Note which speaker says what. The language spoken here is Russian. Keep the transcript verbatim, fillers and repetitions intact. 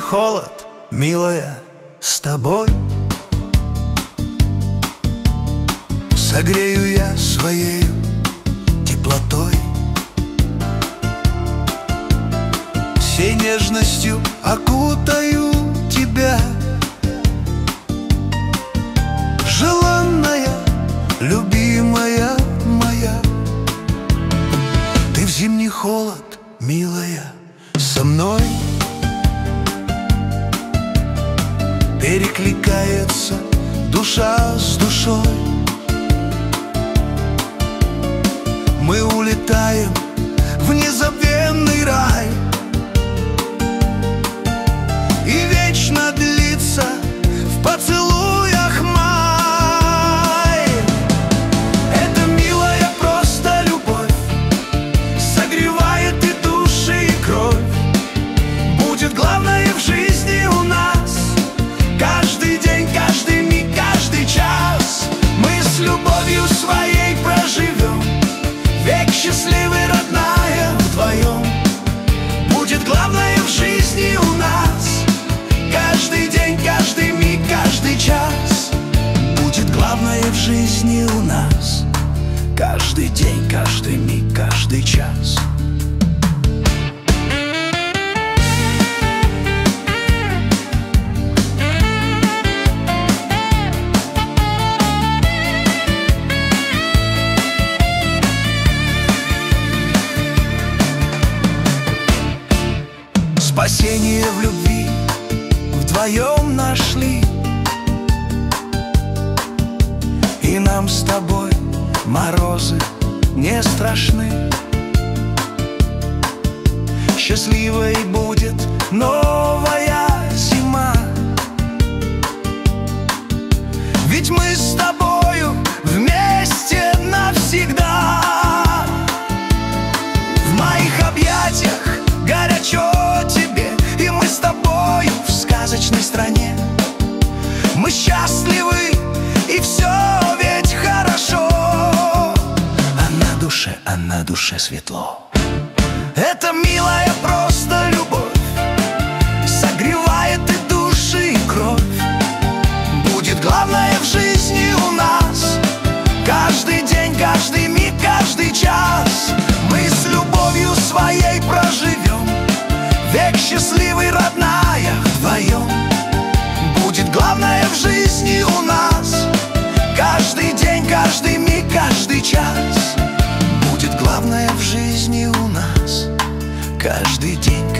Speaker 1: холод, милая, с тобой согрею я своей теплотой, всей нежностью окутаю тебя, желанная, любимая моя. Ты в зимний холод, милая, со мной. Перекликается душа с душой. Мы улетаем в незабвенный рай, и вечно длится в поцелуях май. Это, милая, просто любовь, согревает и души, и кровь. Будет главное в жизни у нас. Каждый день, каждый миг, каждый час мы с любовью своей проживем. Век счастливый, родная, вдвоем. Будет главное в жизни у нас. Каждый день, каждый миг, каждый час будет главное в жизни у нас. Каждый день, каждый миг, каждый час. Спасение в любви вдвоем нашли, и нам с тобой морозы не страшны. Счастливой будет новая зима, ведь мы с тобою вместе навсегда. В моих объятиях горячо тебе, и мы с тобою в сказочной стране. Мы счастливы, и все ведь хорошо, а на душе, а на душе светло. Это, милая, просто любовь, согревает и души, и кровь. Будет главное в жизни у нас. Каждый день, каждый миг, каждый час мы с любовью своей проживем. Век счастливый, родная, вдвоем. Будет главное в жизни у нас. Каждый день, каждый миг, каждый час будет главное в жизни у нас. Каждый день,